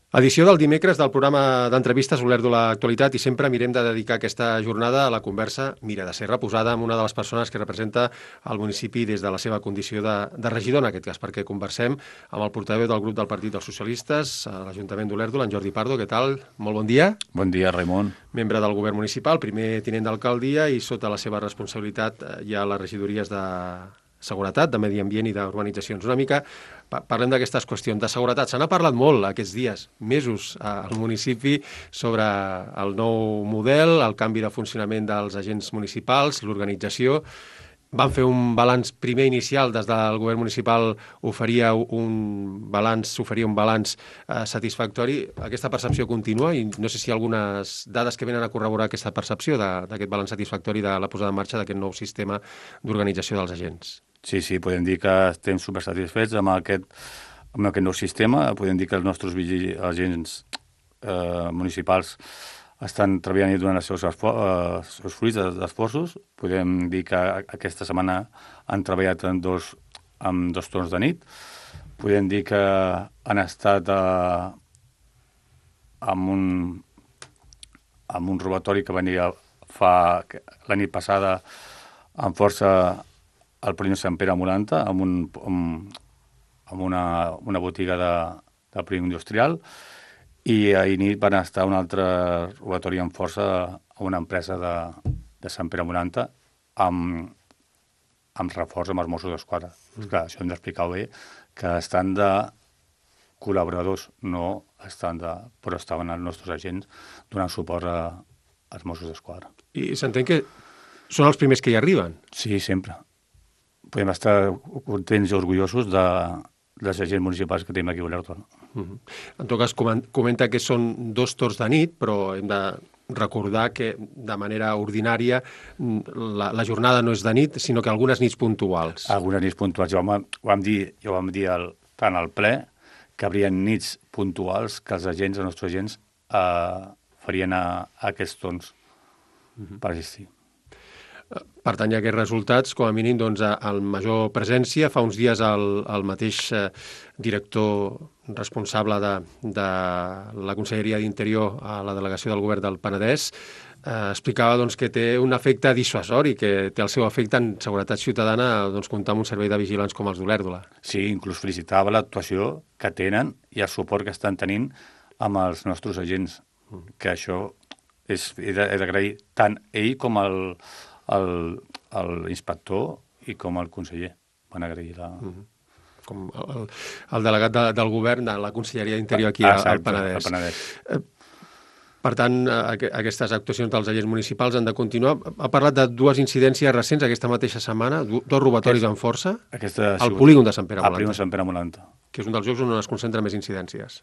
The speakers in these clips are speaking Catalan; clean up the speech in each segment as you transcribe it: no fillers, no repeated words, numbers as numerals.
Edició del dimecres del programa d'entrevistes Olèrdola de l'Actualitat i sempre mirem de dedicar aquesta jornada a la conversa, mira, de ser reposada amb una de les persones que representa el municipi des de la seva condició de regidor, en aquest cas, perquè conversem amb el portaveu del grup del Partit dels Socialistes a l'Ajuntament d'Olèrdola, en Jordi Pardo. Què tal? Molt bon dia. Bon dia, Raimon. Membre del govern municipal, primer tinent d'alcaldia i sota la seva responsabilitat hi ha les regidories de seguretat, de medi ambient i d'urbanitzacions. Una mica parlem d'aquestes qüestions de seguretat. Se n'ha parlat molt aquests dies, mesos, al municipi sobre el nou model, el canvi de funcionament dels agents municipals, l'organització. Van fer un balanç primer inicial, des del govern municipal oferia un balanç satisfactori. Aquesta percepció continua i no sé si hi ha algunes dades que venen a corroborar aquesta percepció d'aquest balanç satisfactori de la posada en marxa d'aquest nou sistema d'organització dels agents. Sí, podem dir que estem supersatisfets amb aquest nou sistema. Podem dir que els nostres agents municipals estan treballant i donant els seus fruits d'esforços. Podem dir que aquesta setmana han treballat amb dos torns de nit. Podem dir que han estat amb un robatori que venia la nit passada amb força al polígon Sant Pere Molanta, amb una botiga de polígon industrial, i ahir nit van estar un altre robatori amb força a una empresa de Sant Pere Molanta amb reforç amb els Mossos d'Esquadra. Clar, això hem d'explicar bé, que estan de col·laboradors, no estan però estaven els nostres agents donant suport als Mossos d'Esquadra. I s'entén que són els primers que hi arriben? Sí, sempre. Podem estar contents i orgullosos dels agents municipals que tenim aquí a Olèrdola. En tot cas, comenta que són dos torns de nit, però hem de recordar que de manera ordinària la jornada no és de nit, sinó que algunes nits puntuals. Algunes nits puntuals. Ja ho vam dir tant al ple, que hi hauria nits puntuals que els nostres agents, farien aquests torns per assistir. Per tant, hi ha aquests resultats, com a mínim, amb major presència. Fa uns dies el mateix director responsable de la Conselleria d'Interior a la delegació del govern del Penedès explicava que té un efecte dissuasori, que té el seu efecte en seguretat ciutadana comptar amb un servei de vigilants com els d'Olèrdola. Sí, inclús felicitava l'actuació que tenen i el suport que estan tenint amb els nostres agents, que això he d'agrair tant ell com l'inspector i com el conseller. Van agrair com el delegat del govern de la Conselleria d'Interior aquí al Penedès. Per tant, aquestes actuacions dels agents municipals han de continuar. Ha parlat de dues incidències recents aquesta mateixa setmana, dos robatoris amb força al polígon de Sant Pere Molanta. Al polígon de Sant Pere Molanta. Que és un dels llocs on es concentren més incidències.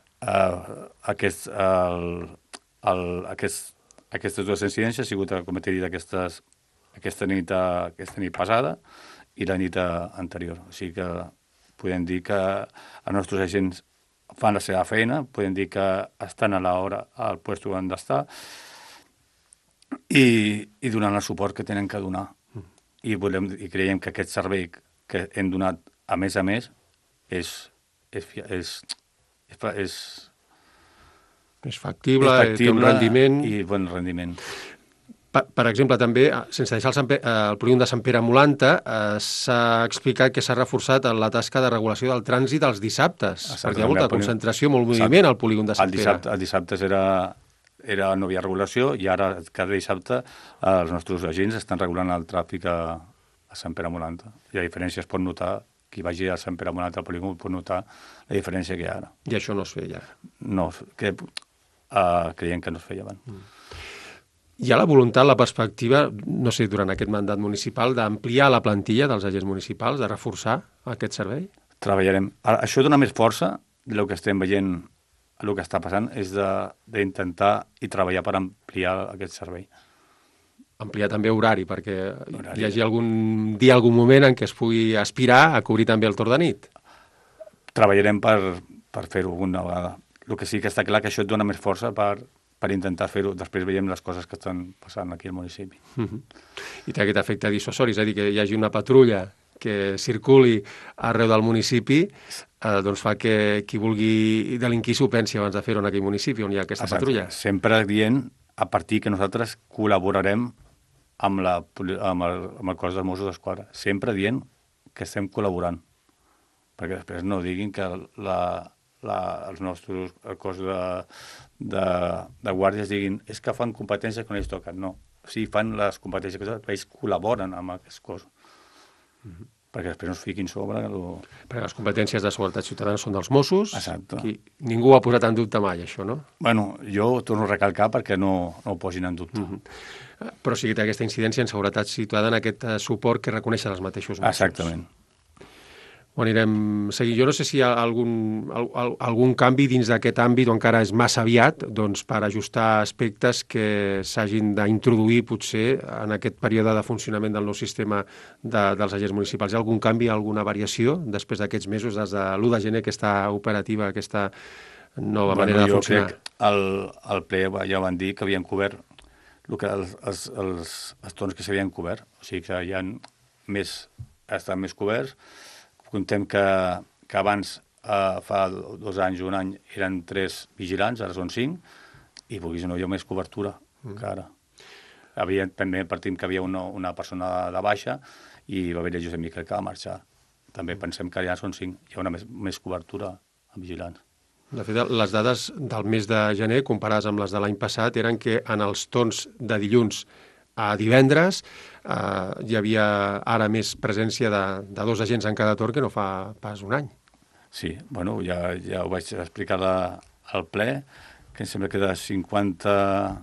Aquestes dues incidències han sigut, com t'he dit, aquesta nit passada i la nit anterior. O sigui que podem dir que els nostres agents fan la seva feina, podem dir que estan a l'hora al lloc on han d'estar i donant el suport que tenen que donar. I creiem que aquest servei que hem donat a més és factible, té un rendiment. I bon rendiment. Per exemple, també, sense deixar el polígon de Sant Pere Molanta, s'ha explicat que s'ha reforçat la tasca de regulació del trànsit els dissabtes, perquè hi ha molta concentració, molt moviment al polígon de Sant Pere. Els dissabtes no hi ha regulació i ara cada dissabte els nostres agents estan regulant el tràfic a Sant Pere Molanta. I la diferència es pot notar, qui vagi a Sant Pere Molanta al polígon pot notar la diferència que hi ha ara. I això no es feia? No, creiem que no es feia abans. Hi ha la voluntat, la perspectiva, no sé, durant aquest mandat municipal, d'ampliar la plantilla dels agents municipals, de reforçar aquest servei? Treballarem. Això dona més força del que estem veient, el que està passant, és d'intentar i treballar per ampliar aquest servei. Ampliar també horari, perquè hi hagi algun dia, algun moment en què es pugui aspirar a cobrir també el torn de nit. Treballarem per fer-ho alguna vegada. El que sí que està clar que això et dona més força per intentar fer-ho. Després veiem les coses que estan passant aquí al municipi. I té aquest efecte dissuasori, és a dir, que hi hagi una patrulla que circuli arreu del municipi, doncs fa que qui vulgui delinquir s'ho pensi abans de fer-ho en aquell municipi on hi ha aquesta patrulla. Sempre dient a partir que nosaltres col·laborarem amb el cos dels Mossos d'Esquadra. Sempre dient que estem col·laborant. Perquè després no diguin que els nostres cos de guàrdies diguin és que fan competències que no ells toquen. No. Sí, fan les competències que toquen, però ells col·laboren amb aquest cos. Perquè després no es fiquin sobre... Perquè les competències de seguretat ciutadana són dels Mossos. Exacte. Ningú ho ha posat en dubte mai, això, no? Bueno, jo ho torno a recalcar perquè no ho posin en dubte. Però sí que té aquesta incidència en seguretat ciutadana, aquest suport que reconeixen els mateixos Mossos. Exactament. Ho anirem seguint. Jo no sé si hi ha algun canvi dins d'aquest àmbit o encara és massa aviat doncs, per ajustar aspectes que s'hagin d'introduir potser en aquest període de funcionament del nou sistema dels agents municipals. Hi ha algun canvi, alguna variació després d'aquests mesos, des de l'1 de gener que està operativa aquesta nova manera de funcionar? Jo crec al ple ja van dir que havien cobert els torns que s'havien cobert. O sigui que ja estan més coberts. Contem que abans, fa 2 anys, 1 any, eren 3 vigilants, ara són 5, i vulguis o no, hi ha més cobertura que ara. També partim que havia una persona de baixa i va haver-hi Josep Miquel que va marxar. També pensem que ja són 5, hi ha una més cobertura amb vigilants. De fet, les dades del mes de gener, comparades amb les de l'any passat, eren que en els torns de dilluns a divendres hi havia ara més presència de 2 agents en cada torn que no fa pas un any. Sí, bueno, ja ho vaig explicar al ple, que em sembla que de 50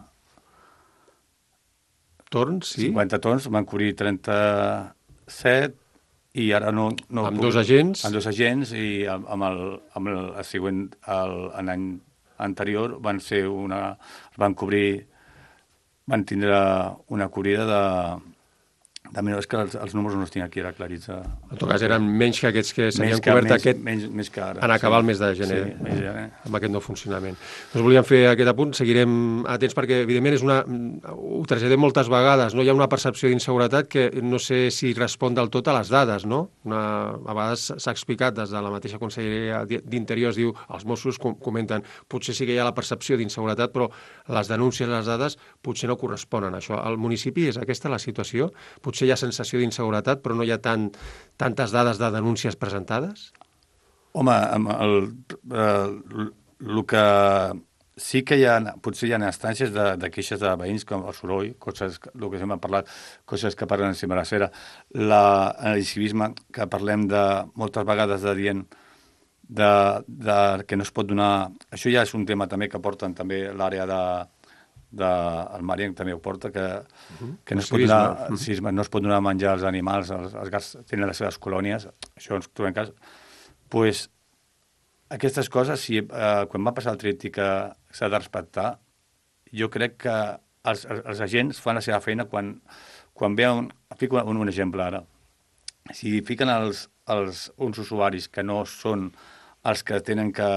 torns, sí? 50 torns, van cobrir 37 i ara no amb 2 agents? Amb 2 agents i amb el següent, l'any anterior, van van tindre una cobrida de menys, que els números no els tinc aquí ara aclarits. En tot cas, eren menys que aquests que s'havien cobert menys que ara, en acabar el mes de gener, amb aquest nou funcionament. Doncs volíem fer aquest apunt, seguirem atents perquè, evidentment, ho traslladem moltes vegades, no? Hi ha una percepció d'inseguretat que no sé si respon del tot a les dades, no? A vegades s'ha explicat des de la mateixa Conselleria d'Interior, es diu, els Mossos comenten, potser sí que hi ha la percepció d'inseguretat, però les denúncies, les dades, potser no corresponen a això. Al municipi és aquesta la situació? Potser hi ha sensació d'inseguretat, però no hi ha tantes dades de denúncies presentades? Home, el que sí que potser hi ha instàncies de queixes de veïns, com el soroll, coses, el que hem parlat, coses que parlen encima de la cera, l'agicivisme, que parlem moltes vegades de dient que no es pot donar... Això ja és un tema també que porten també l'àrea el Marian també ho porta, que no es pot donar menjar als animals, els gats tenen les seves colònies, això ens trobem cas. Doncs aquestes coses, quan va passar el tríptic que s'ha de respectar, jo crec que els agents fan la seva feina quan veuen... Fico un exemple ara. Si fiquen uns usuaris que no són els que tenen que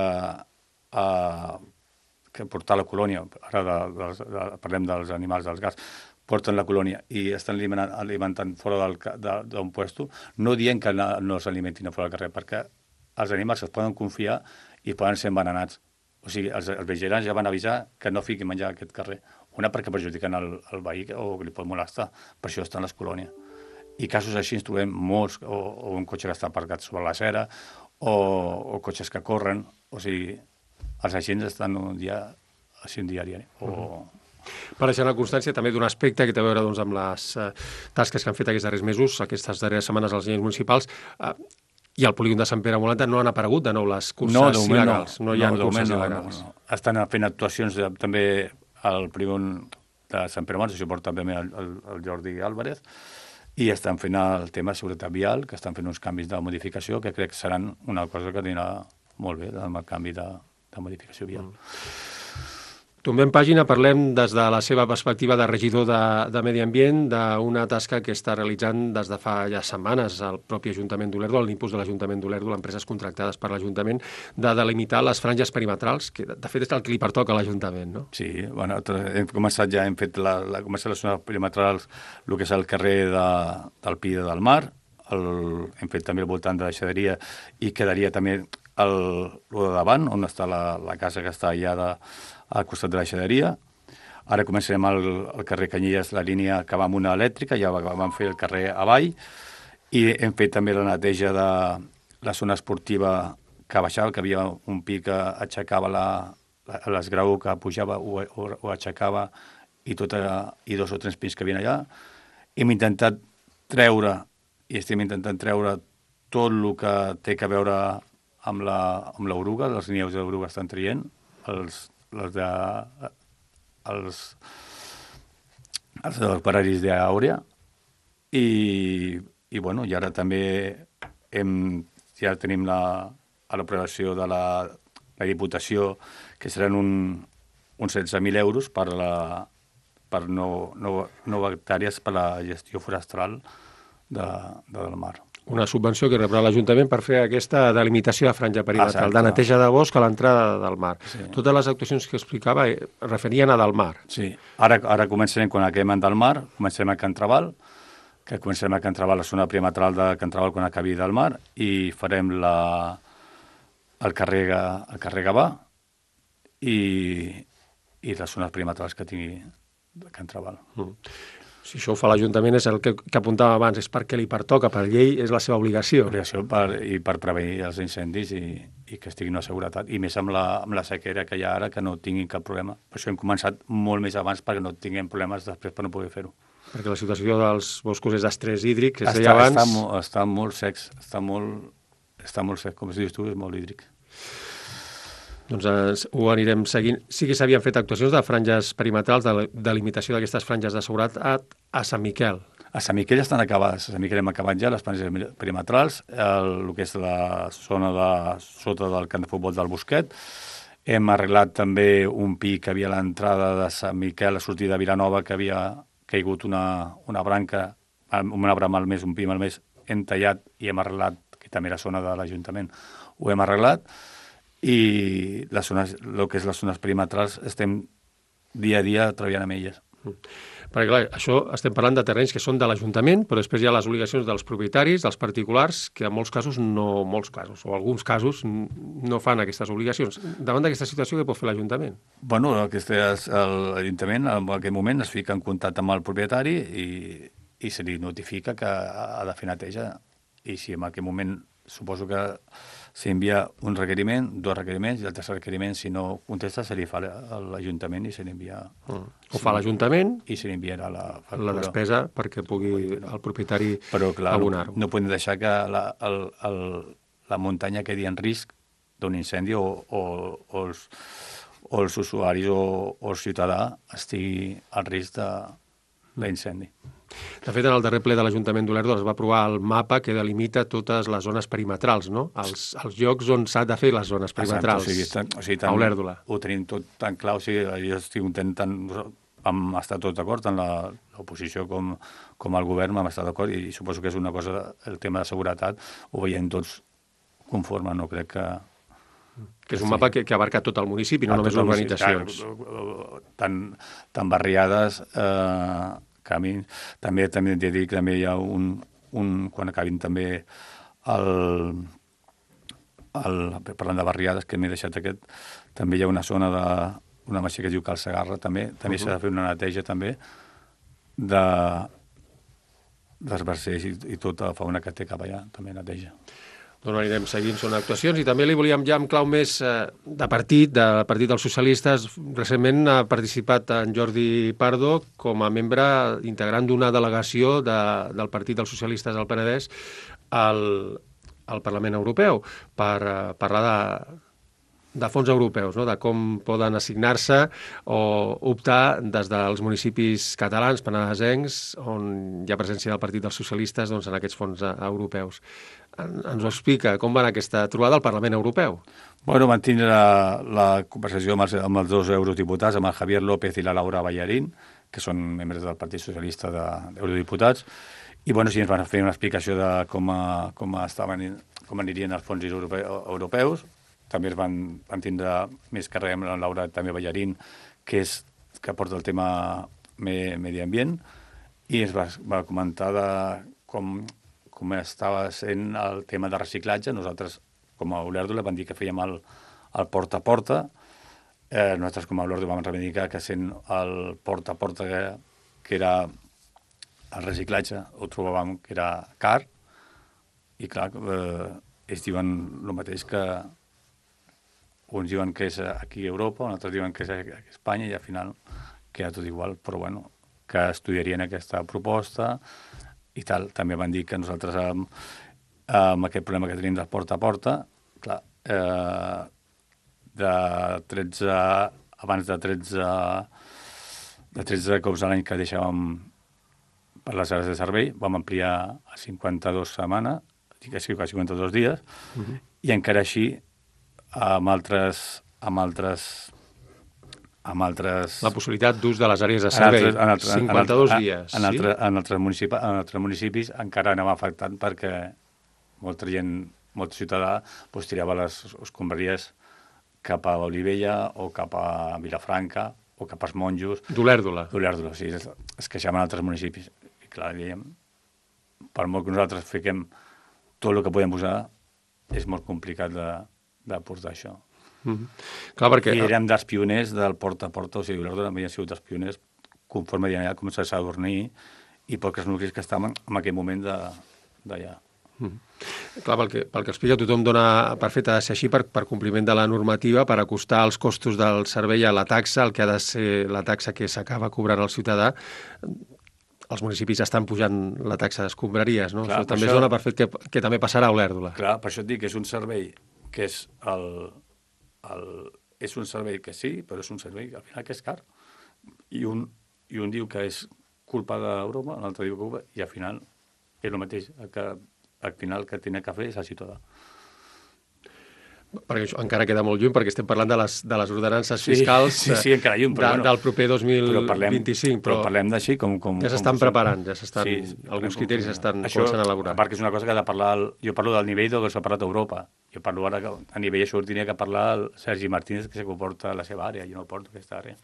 portar la colònia, ara parlem dels animals, dels gats, porten la colònia i estan alimentant fora d'un puesto, no dient que no s'alimentin a fora del carrer, perquè els animals es poden confiar i poden ser envenenats. O sigui, els vigilants ja van avisar que no fiquin menjar a aquest carrer. Una perquè perjudiquen el veí o li pot molestar, per això estan les colònies. I casos així ens trobem molts, o un cotxe que està aparcat sobre la cera, o cotxes que corren, o sigui... Els agents estan un diari. Per deixar la constància també d'un aspecte que té a veure doncs, amb les tasques que han fet aquests darrers mesos, aquestes darreres setmanes als agents municipals, i al polígon de Sant Pere Molant no han aparegut de nou les curses il·legals. No hi ha curses il·legals. Estan fent actuacions també al polígon de Sant Pere Molant, això porta també el Jordi Álvarez, i estan fent el tema de seguretat vial, que estan fent uns canvis de modificació que crec que seran una cosa que anirà molt bé, el canvi de modificació vial. Tombem pàgina, parlem des de la seva perspectiva de regidor de Medi Ambient d'una tasca que està realitzant des de fa ja setmanes el propi Ajuntament d'Olèrdola, l'impuls de l'Ajuntament d'Olèrdola, empreses contractades per l'Ajuntament, de delimitar les franges perimetrals, que de fet és el que li pertoca a l'Ajuntament, no? Sí, bueno, hem començat ja, hem fet les zones perimetrals, el que és el carrer del Pi del Mar, hem fet també al voltant de la Deixaderia i quedaria també el de davant, on està la casa que està allà al costat de la deixaderia. Ara començarem al carrer Canyelles, la línia que va amb una elèctrica, ja vam fer el carrer avall, i hem fet també la neteja de la zona esportiva que baixava, que havia un pic que aixecava l'esgrau que pujava, ho aixecava, i 2 o 3 pisos que havia allà. Hem intentat treure, i estem intentant treure tot el que té a veure amb l'oruga, les nius de l'oruga estan traient, els operaris d'Àurea, i bueno, i ara també ja tenim l'aprovació de la Diputació, que seran uns 16.000 euros per 9 hectàrees per la gestió forestal del mar. Una subvenció que rebrà l'Ajuntament per fer aquesta delimitació de franja perimetral, Exacte. de neteja de bosc a l'entrada del mar. Sí. Totes les actuacions que explicava referien a del mar. Sí, ara començarem, quan acabem del mar, començarem a Can Trabal, que començarem a Can Trabal, la zona perimetral de Can Trabal quan acabi del mar, i farem el carrer Gavà i les zones perimetrals que tingui de Can Trabal. Si això ho fa l'Ajuntament és el que apuntava abans, és perquè li pertoca, per llei és la seva obligació. Per prevenir els incendis i que estiguin a seguretat, i més amb la sequera que hi ha ara, que no tinguin cap problema. Per això hem començat molt més abans perquè no tinguem problemes després per no poder fer-ho. Perquè la situació dels boscos és d'estrès hídric, que es deia abans... Està molt secs, està molt sec, com es dius tu, és molt hídric. Doncs ho anirem seguint. Sí que s'havien fet actuacions de franges perimetrals, de limitació d'aquestes franges de seguretat a Sant Miquel. A Sant Miquel ja estan acabades. A Sant Miquel hem acabat ja les franges perimetrals, el que és la zona sota del camp de futbol del Bosquet. Hem arreglat també un pi que havia a l'entrada de Sant Miquel, a sortir de Vilanova, que havia caigut una branca, un arbre malmès, un pi malmès, hem tallat i hem arreglat, que també era zona de l'Ajuntament, ho hem arreglat. I el que és les zones perimetrals estem dia a dia treballant amb elles. Perquè, clar, això estem parlant de terrenys que són de l'Ajuntament, però després hi ha les obligacions dels propietaris, dels particulars, que en molts casos, o alguns casos, no fan aquestes obligacions. Davant d'aquesta situació, què pot fer l'Ajuntament? Bueno, l'Ajuntament en aquest moment es fica en contacte amb el propietari i se li notifica que ha de fer neteja. I si en aquest moment suposo que s'envia un requeriment, 2 requeriments, i el tercer requeriment, si no contesta, se li fa a l'Ajuntament i se li envia... Ho fa l'Ajuntament i se li enviarà la despesa perquè pugui el propietari abonar-ho. Però, clar, no podem deixar que la muntanya quedi en risc d'un incendi o els usuaris o el ciutadà estigui al risc d'incendi. De fet, en el darrer ple de l'Ajuntament d'Olèrdola es va aprovar el mapa que delimita totes les zones perimetrals, no? Els llocs on s'ha de fer les zones perimetrals a Olèrdola. Ho tenim tot tan clar, jo estic intentant... Vam estar tot d'acord, tant l'oposició com el govern vam estar d'acord, i suposo que és una cosa, el tema de seguretat, ho veiem tots conforme, no crec que... Que és un mapa que abarca tot el municipi, no només urbanitzacions. Tant barriades... camins. També he de dir que també hi ha quan acabin també parlant de barriades, que m'he deixat també hi ha una zona d'una masia que es diu Cal Segarra, també s'ha de fer una neteja també dels barcers i tota la fauna que té cap allà, també neteja. Doncs anirem seguint, són actuacions, i també li volíem ja en clau més de partit dels socialistes. Recentment ha participat en Jordi Pardo com a membre integrant d'una delegació del Partit dels Socialistes al Penedès al Parlament Europeu per parlar de fons europeus, no? De com poden assignar-se o optar des dels municipis catalans, penedesencs, on hi ha presència del Partit dels Socialistes, doncs, en aquests fons europeus. Ens ho explica, com va anar aquesta trobada al Parlament Europeu? Bueno, vam tindre la conversació amb els 2 eurodiputats, amb el Javier López i la Laura Ballarín, que són membres del Partit Socialista d'Eurodiputats, i bueno, sí, ens van fer una explicació de com anirien els fons europeus. També van tindre més càrrega amb la Laura també Ballarín, que porta el tema medi ambient, i ens va comentar de com estava sent el tema de reciclatge. Nosaltres, com a Olèrdola van dir que fèiem el porta a porta. Nosaltres com a Olèrdola vam reivindicar que sent el porta a porta que era el reciclatge, ho trobàvem que era car, i clar, ells diuen el mateix que uns diuen que és aquí a Europa, altres diuen que és a Espanya, i al final queda tot igual, però bueno, que estudiarien aquesta proposta i tal. També van dir que nosaltres amb aquest problema que tenim del porta a porta, clar, abans de 13 cops a l'any que deixàvem per les hores de servei, vam ampliar a 52 setmanes, dic que sí, a 52 dies, i encara així amb altres La possibilitat d'ús de les àrees de servei, 52 dies. En altres municipis encara anava afectant perquè molta gent, molt ciutadà, tirava les escombraries cap a Olivella o cap a Vilafranca o cap als Monjos. D'Olèrdola. D'Olèrdola, sí. Es queixaven altres municipis. I clar, dèiem, per molt que nosaltres fiquem tot el que podem posar, és molt complicat de portar això. Clar, perquè... I érem dels pioners del porta a porta, o sigui, Olèrdola havia sigut dels pioners conforme ja començava a Sadurní i pocs nuclis que estaven en aquell moment d'allà. Clar, pel que explica, tothom dona per fet ha de ser així per compliment de la normativa, per acostar els costos del servei a la taxa, el que ha de ser la taxa que s'acaba cobrant al ciutadà. Els municipis estan pujant la taxa d'escombraries, no? Clar, això també es dona per fet que també passarà a Olèrdola. Clar, per això et dic que és un servei que és és un servei que sí, però és un servei al final que és car. I un diu que és culpa d'Europa, l'altre diu que culpa, i al final és el mateix, que al final que tenia que fer és el ciutadà. Perquè això encara queda molt lluny, perquè estem parlant de les ordenances fiscals encara lluny, del proper 2025. Però parlem d'així com... Ja s'estan preparant, alguns criteris s'estan començant a elaborar. A part que és una cosa que ha de parlar... Jo parlo del nivell del que s'ha parlat a Europa. Jo parlo ara que a nivell això tenia que parlar el Sergi Martínez, que porta la seva àrea. Jo no porto aquesta àrea.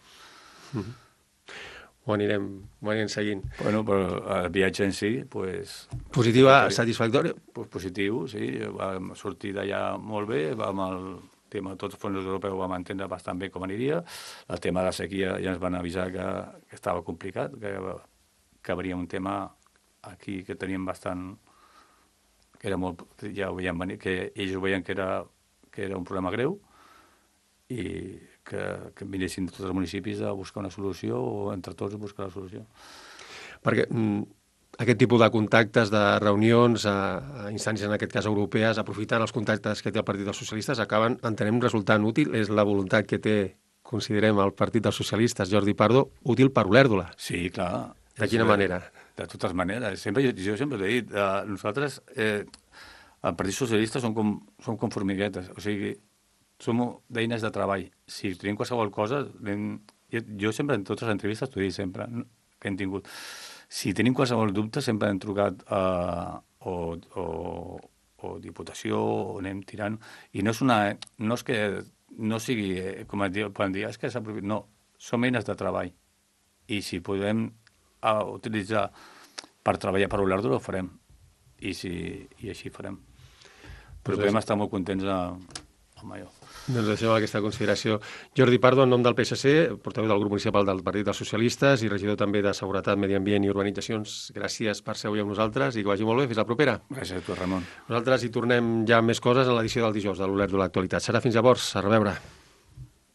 Ho anirem seguint. Bueno, però el viatge en si, pues... Positiva, satisfactòria? Pues positiu, sí. Vam sortir d'allà molt bé, vam el tema de tots els fons europeus vam entendre bastant bé com aniria. El tema de la sequia ja ens van avisar que estava complicat, que hauria un tema aquí que teníem bastant... que era molt... ja ho veiem venir, que ells ho veien que era un problema greu i que vinessin de tots els municipis a buscar una solució o entre tots a buscar la solució. Perquè aquest tipus de contactes, de reunions a instàncies, en aquest cas europees, aprofitant els contactes que té el Partit dels Socialistes, acaben, entenem, resultant útil. És la voluntat que té, considerem, el Partit dels Socialistes, Jordi Pardo, útil per Olèrdola. Sí, clar. De quina manera? De totes maneres. Jo sempre t'he dit, nosaltres, el Partit Socialista som com formiguetes, o sigui, som d'eines de treball. Si tenim qualsevol cosa, jo sempre en totes les entrevistes t'ho dic sempre, que hem tingut. Si tenim qualsevol dubte, sempre hem trucat o Diputació, o anem tirant. I no és que no sigui, com poden dir, és que s'aprofita. No, som eines de treball. I si podem utilitzar per treballar per Olèrdola, ho farem. I així farem. Però podem estar molt contents amb allò. Doncs deixem aquesta consideració. Jordi Pardo, en nom del PSC, portaveu del grup municipal del Partit dels Socialistes i regidor també de Seguretat, Medi Ambient i Urbanitzacions. Gràcies per ser avui amb nosaltres i que vagi molt bé. Fins la propera. Gràcies a tu, Ramon. Nosaltres hi tornem ja amb més coses en l'edició del dijous de l'Olèrdola Actualitat. Serà fins llavors. A reveure.